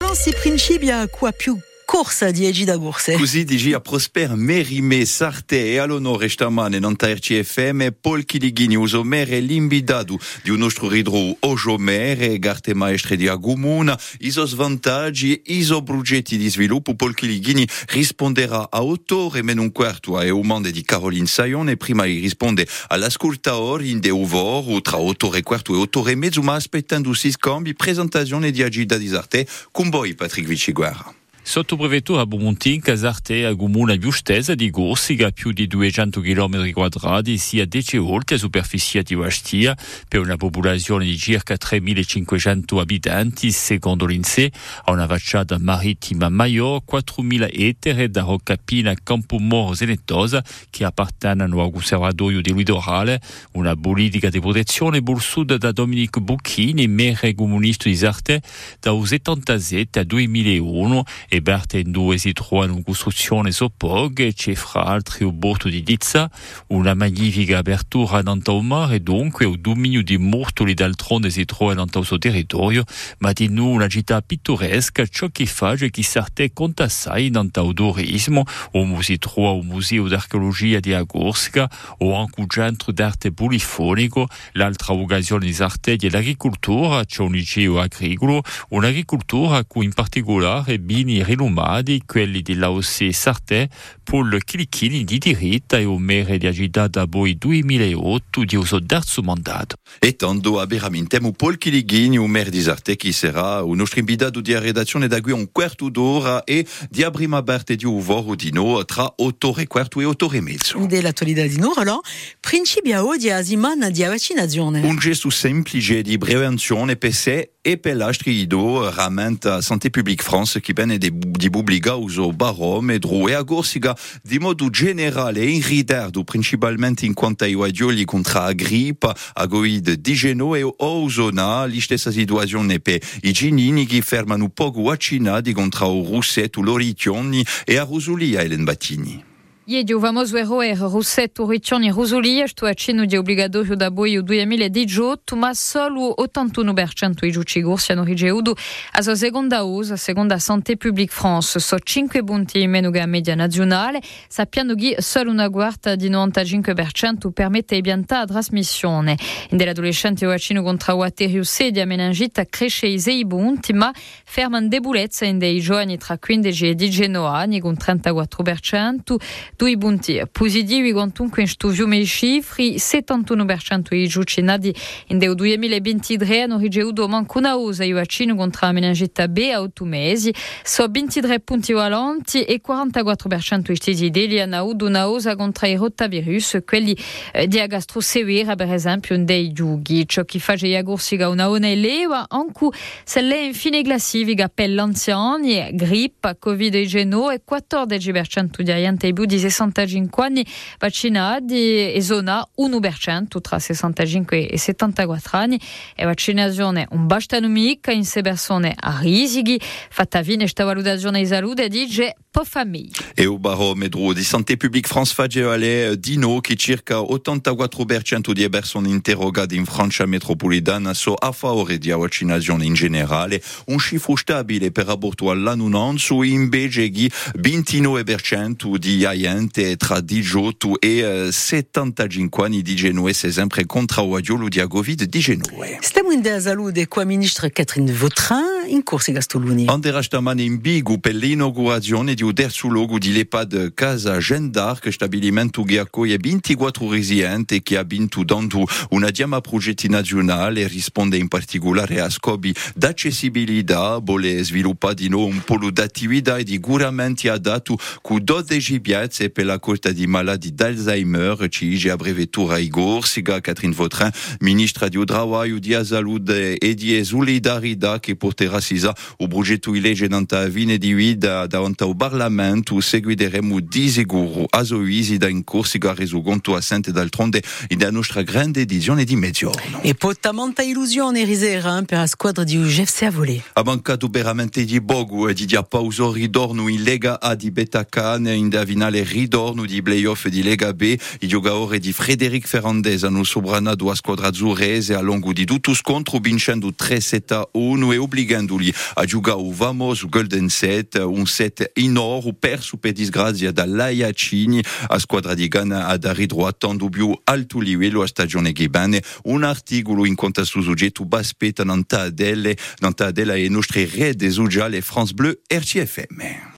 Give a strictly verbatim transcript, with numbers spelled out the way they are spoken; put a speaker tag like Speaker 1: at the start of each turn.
Speaker 1: si principia qua più corsa di Egida Gorse.
Speaker 2: Così dici a Prosper Merime Sarte e all'onore stamane non T R C F M Paul Chilighini uso mere l'invitato di un nostro ridro Ojomere Garte Maestre di Agumuna iso svantaggi iso progetti di sviluppo. Paul Chilighini risponderà a autore meno un quarto e umande di Caroline Saione. Prima gli risponde all'ascoltatore in de uvoro tra autore quarto e autore mezzo, ma aspettando si scambi presentazione di Egida di Sarte con voi Patrick Viciguerra.
Speaker 3: Sotto prefettura Bomontin, Casarte, a Comune Giustesa di Gorsica, più di duecento chilometri quadrati, sia dieci volte la superficie di Bastia, per una popolazione di circa tremilacinquecento abitanti, secondo l'INSEE, ha una facciata marittima maggiore, quattromila ettari da Roccapina a Campomoro Senettosa, che appartengono al Conservatorio di Litorale, una politica di protezione bolsuta da Dominique Bocchini, maire comunista di Sarte, dal settantasette al duemilauno, e in due si trovano in costruzione soppog, c'è fra altri un bordo di Lizza, una magnifica apertura davanti al mare, dunque un dominio di mortoli d'altronde si trova davanti al suo territorio, ma di noi una città pittoresca, ciò che fa è che Sarte conta assai davanti al turismo, o si trova un museo d'archeologia di Agorsica, o anche un centro d'arte polifonico. L'altra occasione di Sarte è l'agricoltura, c'è un liceo agricolo, un'agricoltura cui in particolare bini rilumati, quelli della O C Sarte, Paul Chilighini di diritto e un mere di agitata da poi duemilaotto di uso terzo mandato.
Speaker 2: E tanto veramente Paul Chilighini, un mere di Sarte, che sarà un nostro invitato di redazione da qui un quarto d'ora e di prima parte di uvoro di no tra otto e quarto e otto e mezzo.
Speaker 1: Dell'attualità di noi, allora, principia oggi a Simana di vaccinazione.
Speaker 2: Un gesto semplice di prevenzione per sé e per l'altri ido rammenta Santé Publique France che viene di, di pubblica uso barometro e a Gorsica di modo generale in ritardo principalmente in quanto ai guadioli contro la grippe, a Covid diciannove e o zona la stessa situazione per i ginini che fermano poco vaccinati contro il russetto, l'oritioni e a Rosulia Elen Battini.
Speaker 4: Iedi o famoso eroe Russetto, Riccioni e Rosulia, sto accino di obbligatorio da boi o duemiladiciotto, ma solo ottantuno per cento i giudici gorsi hanno ricevuto a sua seconda usa, seconda Santé Publique France, so cinque punti in meno che la media nazionale, sappiamo che solo una quarta di novantacinque per cento permette di piantare la trasmissione. In dell'adolescente il vaccino contro la teriusse e la meningite cresce i sei punti, ma ferma debolezza in dei giovani tra quindici e diciannove anni con trentaquattro per cento. Due punti positivi quantunque in studio i cifri, settantuno per cento dei giudici nati in del duemilaventitré hanno ricevuto manco una usa di vaccino contro la meningite B a otto mesi, so ventitré punti valenti e quarantaquattro per cento di stati degli hanno avuto una usa contro il rotavirus, quelli eh, di agastro severa per esempio in dei giughi, ciò che fa che Gorsica una ona eleva, anche se lei infine classifica per l'anziani, grippe, Covid diciannove e quattordici per cento di agenti di sessantacinque anni vaccinati e zona uno per cento tra sessantacinque e settantaquattro anni e vaccinazione un basta nomica in sei persone a rischi fatta fine questa valutazione di salute dice per famiglie.
Speaker 2: E il barometro di Santé Publique France fa alle dino che circa ottantaquattro per cento di persone interrogate in Francia metropolitana sono a favore di vaccinazione in generale, un cifro stabile per rapporto all'annuncio, invece che ventinove per cento di agenti tra diciotto e settantacinque anni dicono essere sempre contro il vaccino di Covid diciannove.
Speaker 1: Stiamo in della salute con la ministra Catherine Vautrin in corso Gastoluni.
Speaker 2: Andrà stamane in Bigu per l'inaugurazione di un terzo luogo di l'EHPAD Casa Jeanne d'Arc, stabilimento che accoglie ventiquattro residenti che ha vinto tanto una diama progetti nazionale e risponde in particolare a scopi d'accessibilità, vuole sviluppare di nuovo un polo d'attività e di curamenti adatto con dodici piazze per la colta di malati d'Alzheimer, ci dice a brevettura i Gorsica. Catherine Vautrin, ministra di Travaglio, di Salute e di Solidarietà, che porterà sisa o progetto di legge nanta vine di vita davanti al Parlamento seguiremo di sicuro a Soisi da in corsica reso conto assente d'altronde in la nostra grande edizione di mezzogiorno.
Speaker 1: E pota molta illusione risera per la squadra di U G F C a volé.
Speaker 2: Ha mancato veramente di bogu e di dia pauso ridorno in Lega A di Betacan in da finale ridorno di playoff di Lega B. I giocatori di Frederic Ferrandez hanno sobranato a squadra azzurrese a lungo di tutto scontro vincendo tre sette a uno e obbligandoli a giocare un famoso Golden Set, un set in oro perso per disgrazia dall'Aia Cini a squadra di Ghana ad ridroatando più alto livello a stagione che bene. Un articolo in conta su soggetto baspetta nanta delle nanta della e nostre rete sociali France Bleu R C F M.